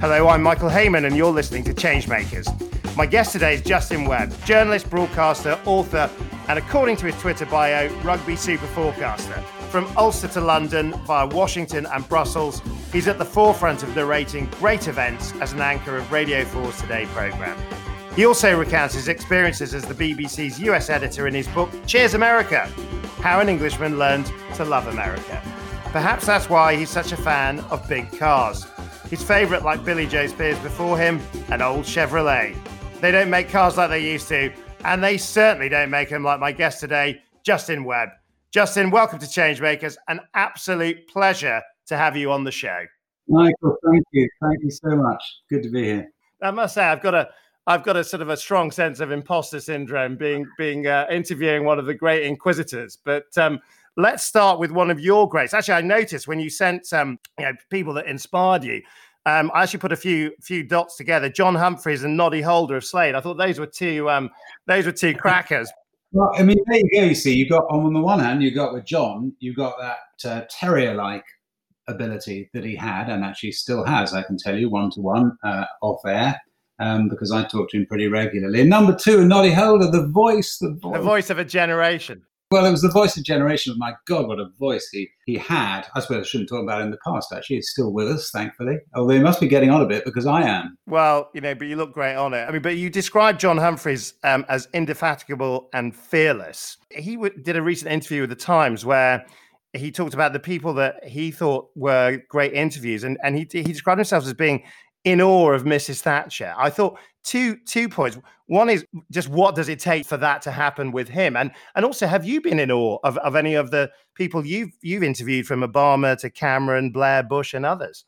Hello, I'm Michael Heyman and you're listening to Changemakers. My guest today is Justin Webb, journalist, broadcaster, author, and according to his Twitter bio, rugby super forecaster. From Ulster to London, via Washington and Brussels, he's at the forefront of narrating great events as an anchor of Radio 4's Today programme. He also recounts his experiences as the BBC's US editor in his book, Cheers America, How an Englishman Learned to Love America. Perhaps that's why he's such a fan of big cars. His favourite, like Billy Joe Spears before him, an old Chevrolet. They don't make cars like they used to, and they certainly don't make them like my guest today, Justin Webb. Justin, welcome to Changemakers. An absolute pleasure to have you on the show. Michael, thank you. Thank you so much. Good to be here. I must say, I've got a sort of a strong sense of imposter syndrome being interviewing one of the great inquisitors. But let's start with one of your greats. Actually, I noticed when you sent people that inspired you, I actually put a few dots together. John Humphreys and Noddy Holder of Slade. I thought those were two crackers. Well, I mean, there you go. You see, you got on the one hand, you got with John, you got that terrier-like ability that he had, and actually still has. I can tell you, one-to-one off air. Because I talk to him pretty regularly. And number two, Noddy Holder, the voice of a generation. Well, it was the voice of a generation. My God, what a voice he had. I suppose I shouldn't talk about it in the past, actually. He's still with us, thankfully. Although he must be getting on a bit because I am. Well, but you look great on it. I mean, but you described John Humphreys as indefatigable and fearless. He did a recent interview with The Times where he talked about the people that he thought were great interviews. And he described himself as being in awe of Mrs. Thatcher. I thought two points. One is just what does it take for that to happen with him? And also, have you been in awe of any of the people you've interviewed, from Obama to Cameron, Blair, Bush and others?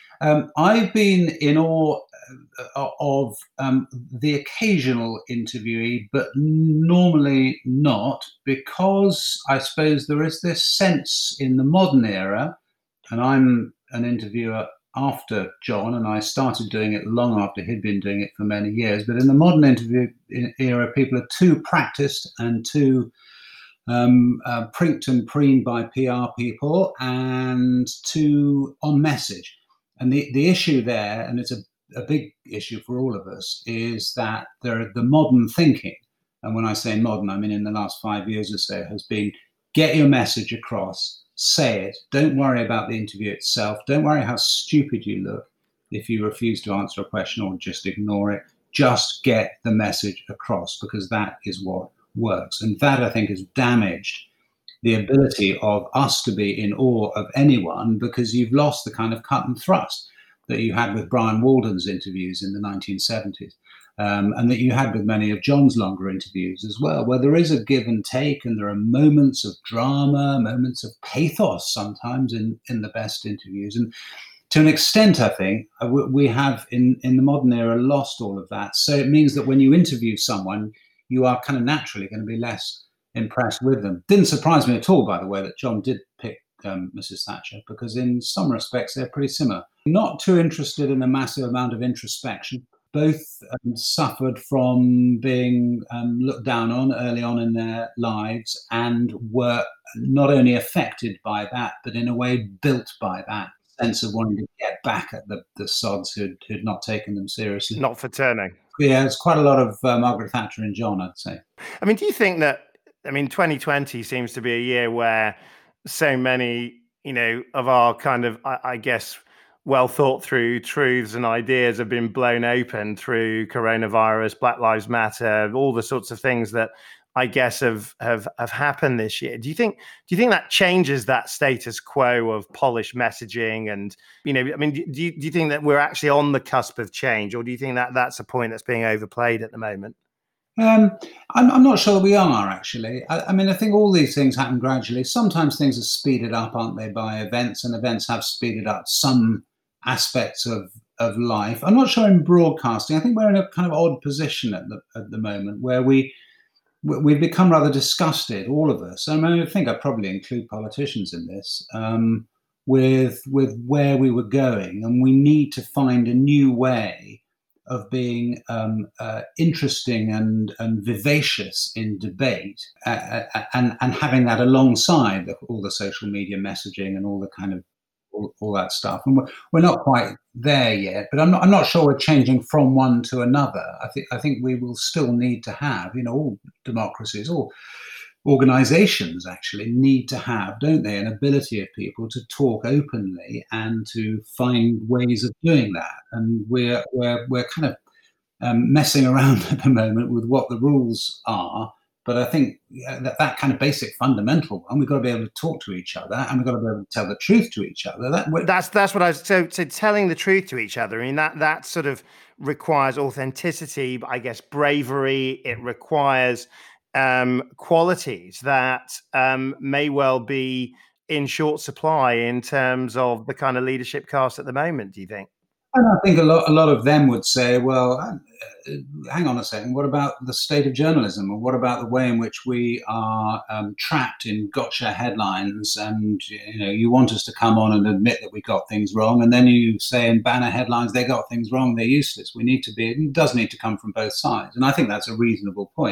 I've been in awe of the occasional interviewee, but normally not, because I suppose there is this sense in the modern era, and I'm an interviewer after John, and I started doing it long after he'd been doing it for many years. But in the modern interview era, people are too practiced and too prinked and preened by PR people and too on message. And the issue there, and it's a big issue for all of us, is that the modern thinking, and when I say modern, I mean in the last 5 years or so, has been get your message across. Say it. Don't worry about the interview itself. Don't worry how stupid you look if you refuse to answer a question or just ignore it. Just get the message across, because that is what works. And that, I think, has damaged the ability of us to be in awe of anyone, because you've lost the kind of cut and thrust that you had with Brian Walden's interviews in the 1970s. And that you had with many of John's longer interviews as well, where there is a give and take, and there are moments of drama, moments of pathos sometimes in the best interviews. And to an extent, I think, we have in the modern era lost all of that. So it means that when you interview someone, you are kind of naturally going to be less impressed with them. Didn't surprise me at all, by the way, that John did pick Mrs. Thatcher, because in some respects they're pretty similar. Not too interested in a massive amount of introspection. Both suffered from being looked down on early on in their lives, and were not only affected by that, but in a way built by that sense of wanting to get back at the sods who'd not taken them seriously. Not for turning. Yeah, it's quite a lot of Margaret Thatcher and John, I'd say. I mean, do you think that, 2020 seems to be a year where so many, of our kind of, I guess, well thought through truths and ideas have been blown open through coronavirus, Black Lives Matter, all the sorts of things that I guess have happened this year. Do you think that changes that status quo of polished messaging? And do you think that we're actually on the cusp of change, or do you think that that's a point that's being overplayed at the moment? I'm not sure we are, actually. I think all these things happen gradually. Sometimes things are speeded up, aren't they, by events, and events have speeded up some aspects of life. I'm not sure in broadcasting. I think we're in a kind of odd position at the moment where we've become rather disgusted, all of us. I think I probably include politicians in this, with where we were going, and we need to find a new way of being interesting and vivacious in debate, and having that alongside all the social media messaging and all the kind of all that stuff. And we're not quite there yet, but I'm not sure we're changing from one to another. I think we will still need to have, all democracies, all organizations actually need to have, don't they, an ability of people to talk openly and to find ways of doing that. And we're kind of messing around at the moment with what the rules are. But I think that kind of basic fundamental one, we've got to be able to talk to each other, and we've got to be able to tell the truth to each other. That's what I was so telling the truth to each other. I mean, that sort of requires authenticity, I guess, bravery. It requires qualities that may well be in short supply in terms of the kind of leadership cast at the moment. Do you think? And I think a lot of them would say, well, hang on a second, what about the state of journalism? Or what about the way in which we are trapped in gotcha headlines? And, you want us to come on and admit that we got things wrong. And then you say in banner headlines, they got things wrong, they're useless. It does need to come from both sides. And I think that's a reasonable point.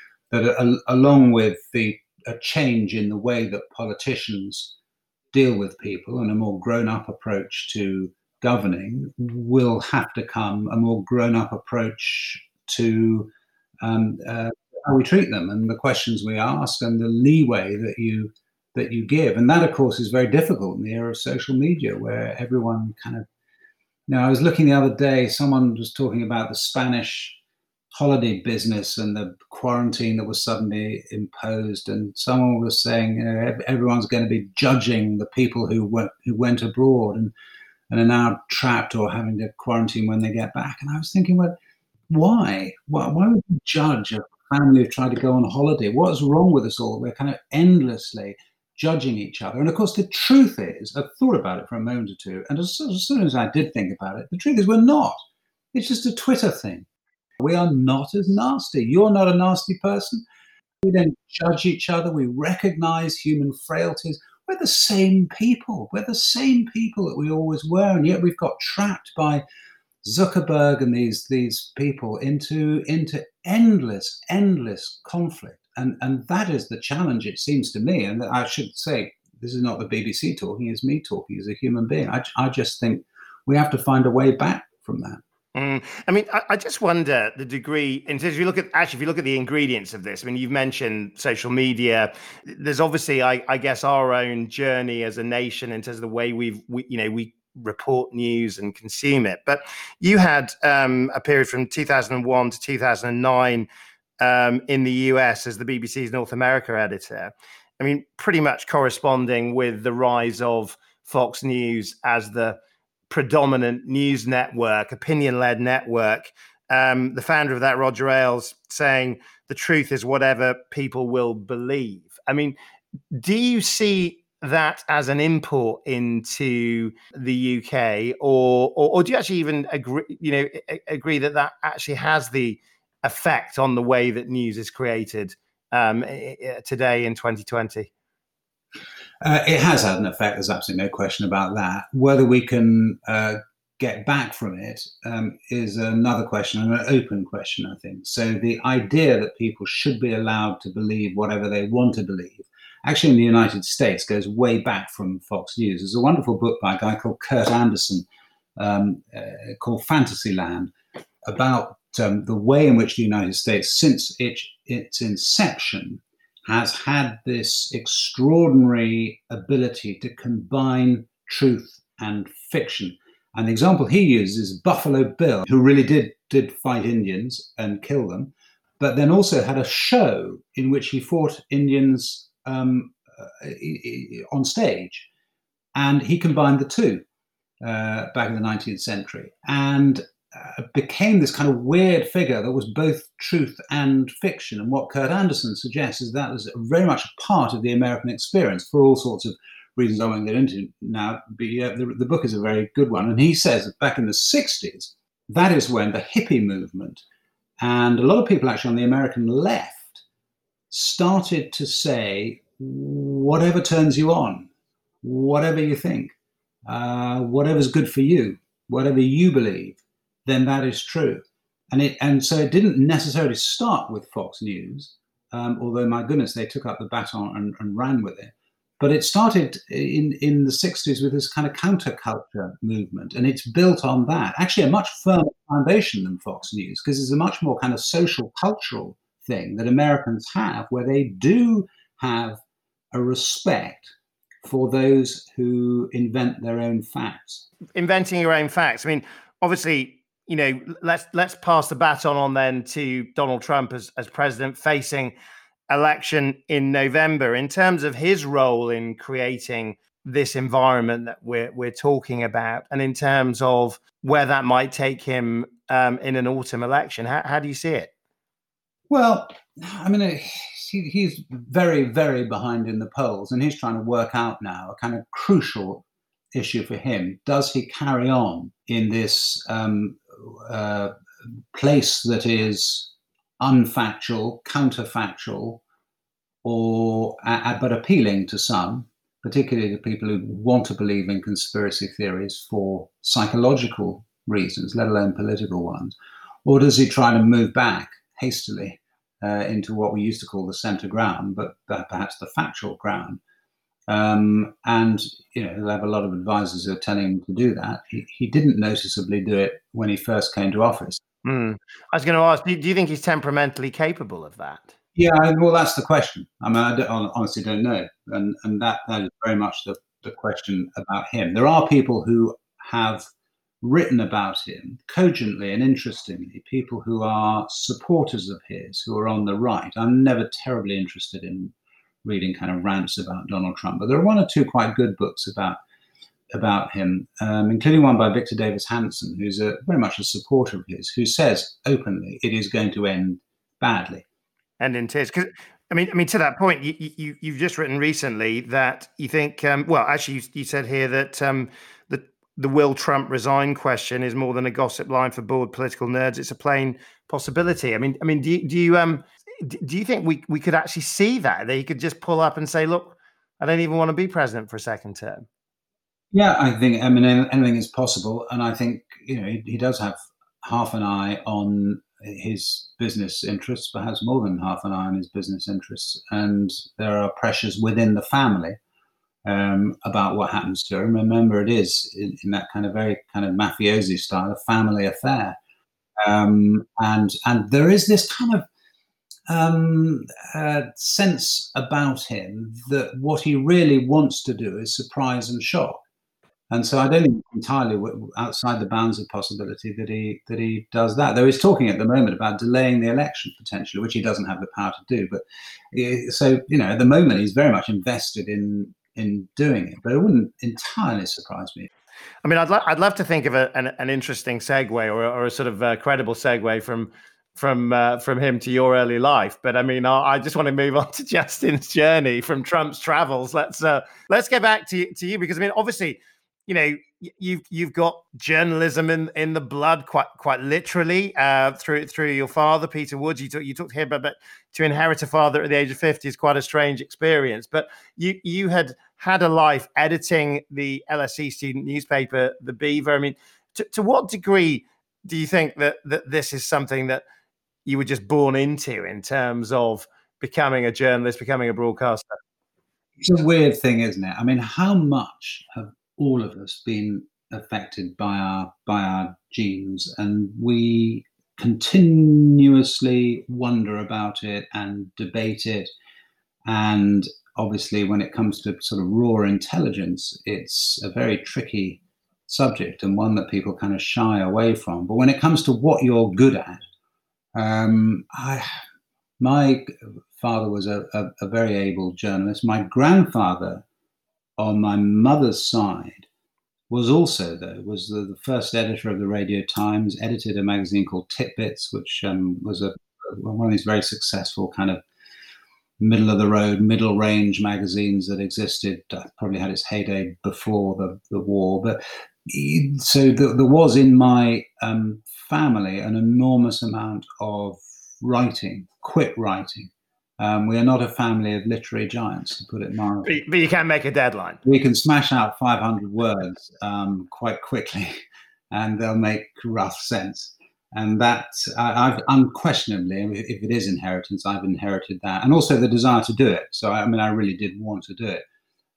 That along with a change in the way that politicians deal with people and a more grown-up approach to governing, will have to come a more grown-up approach to how we treat them and the questions we ask and the leeway that you give. And that, of course, is very difficult in the era of social media, where everyone kind of. I was looking the other day. Someone was talking about the Spanish holiday business and the quarantine that was suddenly imposed, and someone was saying, everyone's going to be judging the people who went abroad and are now trapped or having to quarantine when they get back. And I was thinking, well, why? Why would you judge a family who tried to go on holiday? What's wrong with us all? We're kind of endlessly judging each other. And of course, the truth is, I've thought about it for a moment or two, and as soon as I did think about it, the truth is we're not. It's just a Twitter thing. We are not as nasty. You're not a nasty person. We don't judge each other. We recognize human frailties. We're the same people. We're the same people that we always were, and yet we've got trapped by Zuckerberg and these people into endless conflict. And that is the challenge, it seems to me. And I should say, this is not the BBC talking, it's me talking as a human being. I just think we have to find a way back from that. I mean, I just wonder the degree, in terms of if you look at the ingredients of this. I mean, you've mentioned social media. There's obviously, I guess, our own journey as a nation in terms of the way we report news and consume it. But you had a period from 2001 to 2009 in the US as the BBC's North America editor. I mean, pretty much corresponding with the rise of Fox News as the predominant news network, opinion-led network. The founder of that, Roger Ailes, saying the truth is whatever people will believe. I mean, do you see that as an import into the UK, or do you actually even agree that actually has the effect on the way that news is created today in 2020? It has had an effect. There's absolutely no question about that. Whether we can get back from it is another question, and an open question, I think. So the idea that people should be allowed to believe whatever they want to believe, actually in the United States, goes way back from Fox News. There's a wonderful book by a guy called Kurt Anderson called Fantasyland, about the way in which the United States, since its inception, has had this extraordinary ability to combine truth and fiction. And the example he uses is Buffalo Bill, who really did fight Indians and kill them, but then also had a show in which he fought Indians on stage. And he combined the two back in the 19th century. And became this kind of weird figure that was both truth and fiction. And what Kurt Anderson suggests is that was very much a part of the American experience for all sorts of reasons I won't get into now. But the book is a very good one. And he says that back in the 60s, that is when the hippie movement and a lot of people actually on the American left started to say, whatever turns you on, whatever you think, whatever's good for you, whatever you believe, then that is true. And so it didn't necessarily start with Fox News, although, my goodness, they took up the baton and ran with it. But it started in the 60s with this kind of counterculture movement, and it's built on that. Actually, a much firmer foundation than Fox News, because it's a much more kind of social, cultural thing that Americans have, where they do have a respect for those who invent their own facts. Inventing your own facts. I mean, obviously, let's pass the baton on then to Donald Trump as president, facing election in November. In terms of his role in creating this environment that we're talking about, and in terms of where that might take him in an autumn election, how do you see it? Well, I mean, he's very, very behind in the polls, and he's trying to work out now a kind of crucial issue for him. Does he carry on in this place that is unfactual, counterfactual, or but appealing to some, particularly the people who want to believe in conspiracy theories for psychological reasons, let alone political ones? Or does he try to move back hastily into what we used to call the center ground, but perhaps the factual ground? And he'll have a lot of advisors who are telling him to do that. He didn't noticeably do it when he first came to office. I was going to ask, do you think he's temperamentally capable of that? Yeah, well, that's the question. I mean, I honestly don't know. And that is very much the question about him. There are people who have written about him cogently and interestingly, people who are supporters of his, who are on the right. I'm never terribly interested in reading kind of rants about Donald Trump, but there are one or two quite good books about him, including one by Victor Davis Hanson, who's very much a supporter of his, who says openly it is going to end badly. And in tears. Because I mean, to that point, you've just written recently that you think, actually, you said here that the will Trump resign question is more than a gossip line for bored political nerds. It's a plain possibility. I mean, do you think we could actually see that he could just pull up and say, look, I don't even want to be president for a second term? Yeah, I think anything is possible, and I think he does have half an eye on his business interests, perhaps more than half an eye on his business interests, and there are pressures within the family about what happens to him. Remember, it is in that kind of very kind of mafiosi style, a family affair, and there is this kind of sense about him that what he really wants to do is surprise and shock. And so I don't think entirely outside the bounds of possibility that he does that. Though he's talking at the moment about delaying the election potentially, which he doesn't have the power to do. But so at the moment he's very much invested in doing it. But it wouldn't entirely surprise me. I mean, I'd love to think of an interesting segue or a sort of credible segue from him to your early life. But I mean, I just want to move on to Justin's journey from Trump's travels. Let's get back to you, because I mean, obviously, you've got journalism in the blood, quite literally, through your father, Peter Woods. You talked here about to inherit a father at the age of 50 is quite a strange experience. But you had a life editing the LSE student newspaper, The Beaver. I mean, to what degree do you think that this is something that you were just born into in terms of becoming a journalist, becoming a broadcaster? It's a weird thing, isn't it? I mean, how much have all of us been affected by our genes, and we continuously wonder about it and debate it. And obviously, when it comes to sort of raw intelligence, it's a very tricky subject and one that people kind of shy away from. But when it comes to what you're good at, my father was a very able journalist. My grandfather, on my mother's side, was also, was the first editor of the Radio Times, edited a magazine called Titbits, which was one of these very successful kind of middle-of-the-road, middle-range magazines that existed, probably had its heyday before the war. But so there was in my family an enormous amount of writing, quick writing. We are not a family of literary giants, to put it mildly. But you can't make a deadline. We can smash out 500 words quite quickly, and they'll make rough sense. And that, I've unquestionably, if it is inheritance, I've inherited that. And also the desire to do it. So, I mean, I really did want to do it.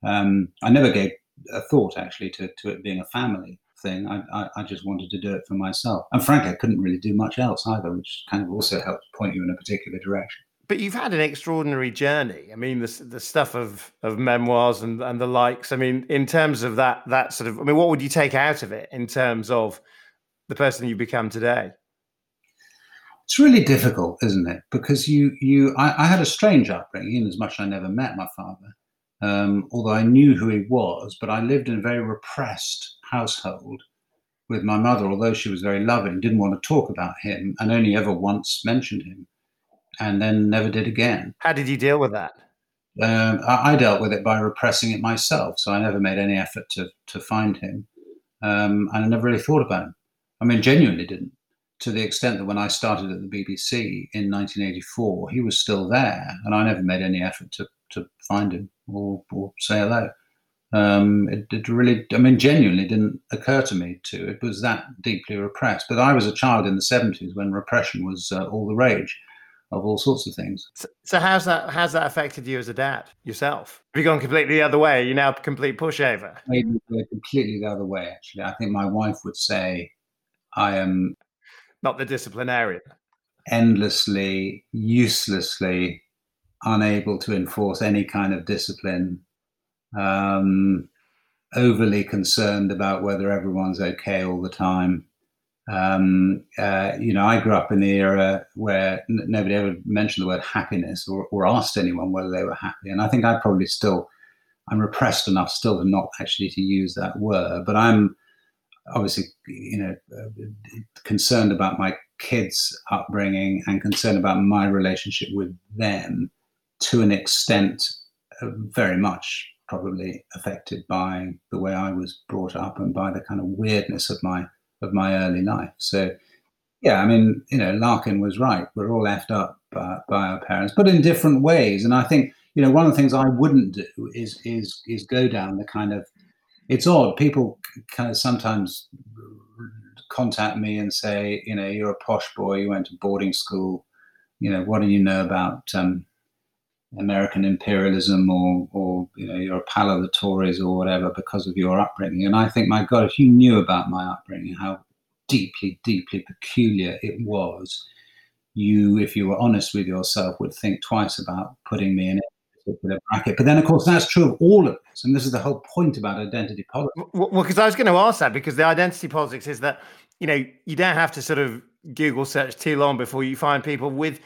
I never gave a thought actually to it being a family thing. I just wanted to do it for myself. And frankly, I couldn't really do much else either, which kind of also helped point you in a particular direction. But you've had an extraordinary journey. I mean, the stuff of memoirs and the likes. I mean, in terms of that sort of, I mean, what would you take out of it in terms of the person you've become today? It's really difficult, isn't it? Because I had a strange upbringing, in as much as I never met my father, although I knew who he was. But I lived in a very repressed household with my mother, although she was very loving, didn't want to talk about him, and only ever once mentioned him, and then never did again. How did you deal with that? I dealt with it by repressing it myself. So I never made any effort to find him, and I never really thought about him. I mean, genuinely didn't. To the extent that when I started at the BBC in 1984, he was still there, and I never made any effort to find him or say hello. It really, I mean, genuinely didn't occur to me to. It was that deeply repressed. But I was a child in the 70s when repression was all the rage of all sorts of things. So how's that affected you as a dad yourself? Have you gone completely the other way? You're now a complete pushover? Completely the other way, actually. I think my wife would say I am not the disciplinarian, endlessly, uselessly unable to enforce any kind of discipline, overly concerned about whether everyone's okay all the time. I grew up in the era where nobody ever mentioned the word happiness or asked anyone whether they were happy. And I think I'm repressed enough still to not actually to use that word, but I'm obviously, concerned about my kids' upbringing and concerned about my relationship with them to an extent very much probably affected by the way I was brought up and by the kind of weirdness of my early life. So, yeah, I mean, Larkin was right. We're all effed up by our parents, but in different ways. And I think, one of the things I wouldn't do is go down the kind of, it's odd. People kind of sometimes contact me and say, you're a posh boy, you went to boarding school, what do you know about American imperialism or you're a pal of the Tories or whatever because of your upbringing. And I think, my God, if you knew about my upbringing, how deeply, deeply peculiar it was, if you were honest with yourself, would think twice about putting me in particular bracket. But then, of course, that's true of all of us. And this is the whole point about identity politics. Well, because I was going to ask that, because the identity politics is that, you don't have to sort of Google search too long before you find people with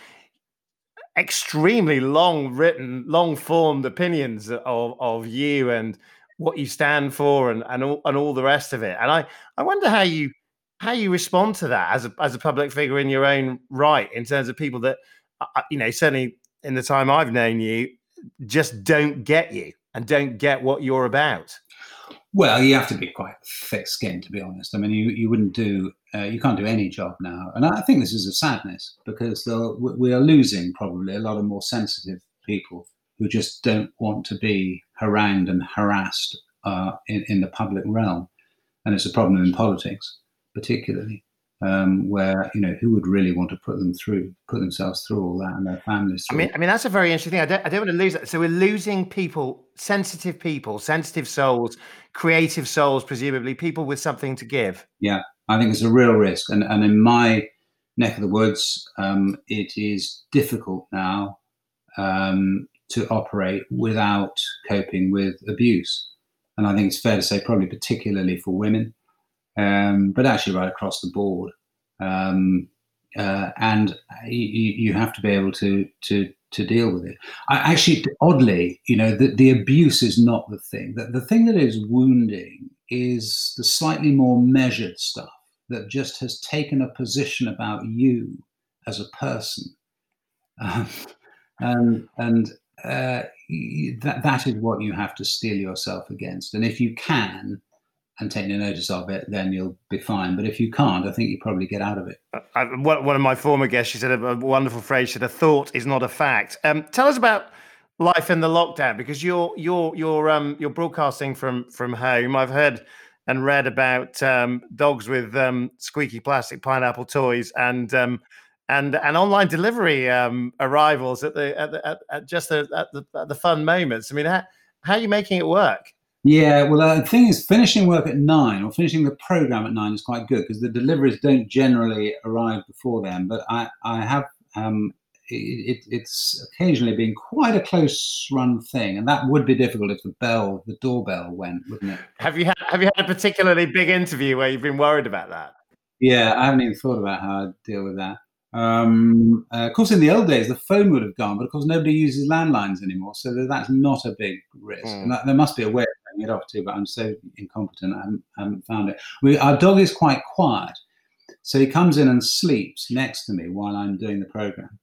extremely long formed opinions of you and what you stand for and all the rest of it. And I wonder how you respond to that as a public figure in your own right, in terms of people that, certainly in the time I've known you, just don't get you and don't get what you're about. Well, you have to be quite thick-skinned, to be honest. I mean, you wouldn't do, you can't do any job now. And I think this is a sadness, because we are losing probably a lot of more sensitive people who just don't want to be harangued and harassed in the public realm. And it's a problem in politics, particularly, where, who would really want to put themselves through all that and their families through. I mean, that's a very interesting thing. I don't want to lose that. So we're losing people, sensitive souls, creative souls, presumably people with something to give. Yeah, I think it's a real risk. And in my neck of the woods, it is difficult now to operate without coping with abuse. And I think it's fair to say probably particularly for women, but actually right across the board. And you have to be able to deal with it. Actually, oddly, the abuse is not the thing. The thing that is wounding is the slightly more measured stuff that just has taken a position about you as a person, and that is what you have to steel yourself against. And if you can, and take no notice of it, then you'll be fine. But if you can't, I think you probably get out of it. One of my former guests, she said a wonderful phrase. She said, "A thought is not a fact." Tell us about life in the lockdown, because you're broadcasting from home. I've heard and read about dogs with squeaky plastic pineapple toys and online delivery arrivals at the fun moments. I mean, How are you making it work? Yeah, well, the thing is, finishing work at 9 or finishing the program at 9 is quite good because the deliveries don't generally arrive before then. But I have it's occasionally been quite a close run thing, and that would be difficult if the doorbell went, wouldn't it? Have you had a particularly big interview where you've been worried about that? Yeah, I haven't even thought about how I'd deal with that. Of course, in the old days, the phone would have gone, but of course, nobody uses landlines anymore, so that's not a big risk. And there must be a way of turning it off too, but I'm so incompetent, I haven't found it. Our dog is quite quiet, so he comes in and sleeps next to me while I'm doing the program,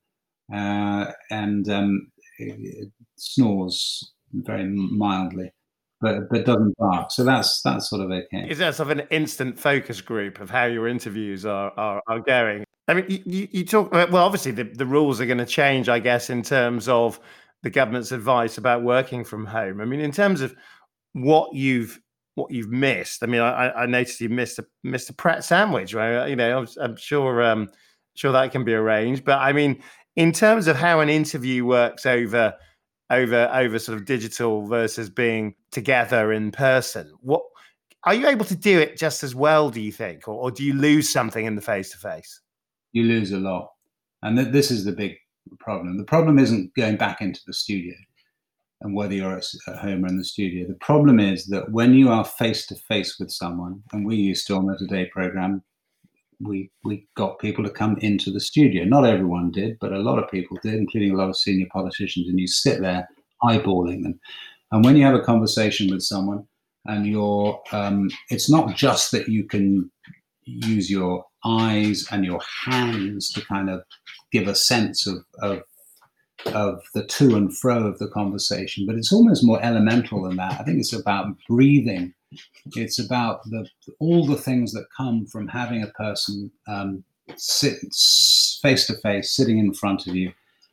and it snores very mildly. But doesn't bark, so that's sort of okay. Is there sort of an instant focus group of how your interviews are going? I mean, you talk well. Obviously, the rules are going to change, I guess, in terms of the government's advice about working from home. I mean, in terms of what you've missed. I mean, I noticed you missed a Pret sandwich. Right? You know, I'm sure that can be arranged. But I mean, in terms of how an interview works over sort of digital versus being together in person, what are you able to do it just as well, do you think, or do you lose something in the face-to-face? You lose a lot, and this is the big problem. The problem isn't going back into the studio and whether you're at home or in the studio. The problem is that when you are face-to-face with someone, and we used to on the Today program, we got people to come into the studio. Not everyone did, but a lot of people did, including a lot of senior politicians, and you sit there eyeballing them. And when you have a conversation with someone and you're, it's not just that you can use your eyes and your hands to kind of give a sense of the to and fro of the conversation, but it's almost more elemental than that. I think it's about breathing. It's about all the things that come from having a person sit face to face, sitting in front of you.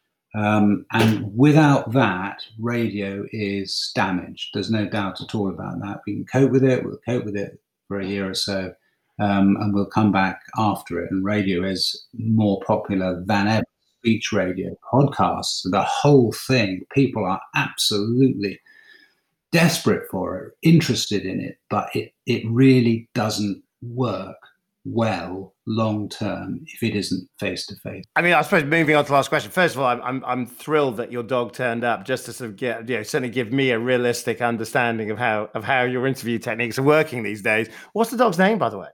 And without that, radio is damaged. There's no doubt at all about that. We can cope with it. We'll cope with it for a year or so, and we'll come back after it. And radio is more popular than ever. Speech radio, podcasts, the whole thing. People are absolutely desperate for it, interested in it, but it really doesn't work well long term if it isn't face to face. I mean, I suppose moving on to the last question. First of all, I'm thrilled that your dog turned up, just to sort of get, certainly give me a realistic understanding of how your interview techniques are working these days. What's the dog's name, by the way?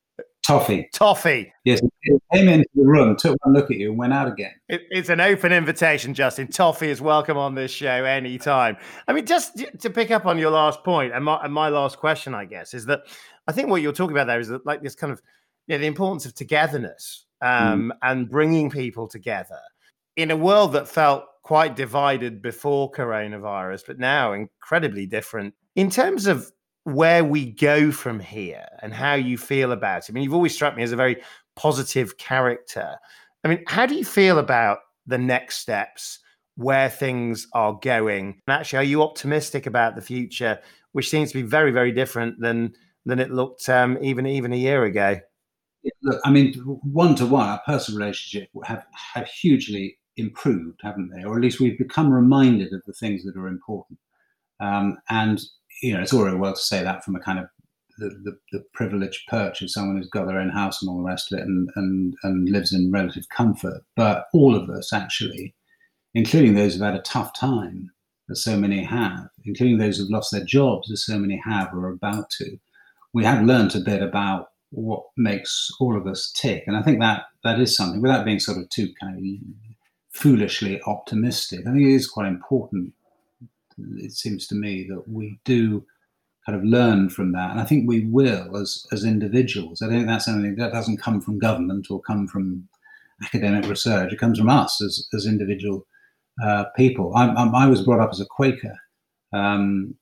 Toffee. Yes, it came into the room, took one look at you, and went out again. It's an open invitation, Justin. Toffee is welcome on this show anytime. I mean, just to pick up on your last point, and my last question, I guess, is that I think what you're talking about there is that, like, this kind of the importance of togetherness and bringing people together in a world that felt quite divided before coronavirus, but now incredibly different in terms of where we go from here and how you feel about it. I mean, you've always struck me as a very positive character. I mean, how do you feel about the next steps, where things are going? And actually, are you optimistic about the future, which seems to be very, very different than it looked even a year ago? Yeah, look, I mean, one-to-one, our personal relationship have hugely improved, haven't they? Or at least we've become reminded of the things that are important. And it's all very well to say that from a kind of the privileged perch of someone who's got their own house and all the rest of it and lives in relative comfort. But all of us, actually, including those who've had a tough time, as so many have, including those who've lost their jobs, as so many have or are about to, we have learned a bit about what makes all of us tick. And I think that is something, without being sort of too kind of foolishly optimistic, I think it is quite important, it seems to me, that we do kind of learn from that. And I think we will as individuals. I think that's something that doesn't come from government or come from academic research. It comes from us as individual people. I was brought up as a Quaker, and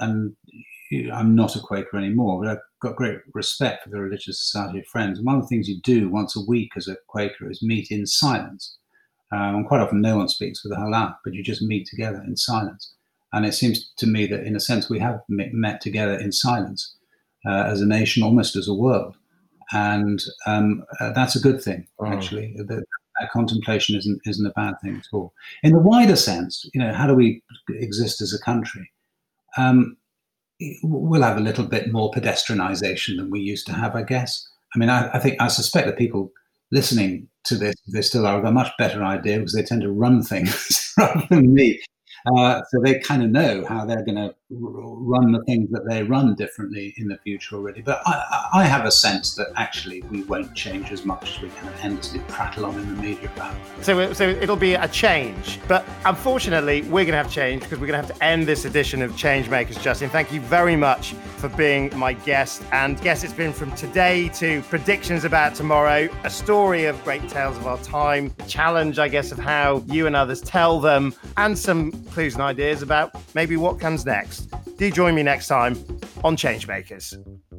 I'm not a Quaker anymore, but I've got great respect for the Religious Society of Friends. And one of the things you do once a week as a Quaker is meet in silence. And quite often no one speaks for the whole hour, but you just meet together in silence. And it seems to me that, in a sense, we have met together in silence as a nation, almost as a world. And that's a good thing, actually. That contemplation isn't a bad thing at all. In the wider sense, how do we exist as a country? we'll have a little bit more pedestrianisation than we used to have, I guess. I mean, I suspect that people listening to this, they still are, have a much better idea because they tend to run things rather than me. So they kind of know how they're going to run the things that they run differently in the future already. But I have a sense that actually we won't change as much as we kind of endlessly prattle on in the media about. So it'll be a change. But unfortunately, we're going to have change because we're going to have to end this edition of Changemakers. Justin, thank you very much for being my guest. And guess it's been from today to predictions about tomorrow, a story of great tales of our time, challenge, I guess, of how you and others tell them, and some clues and ideas about maybe what comes next. Do join me next time on Changemakers.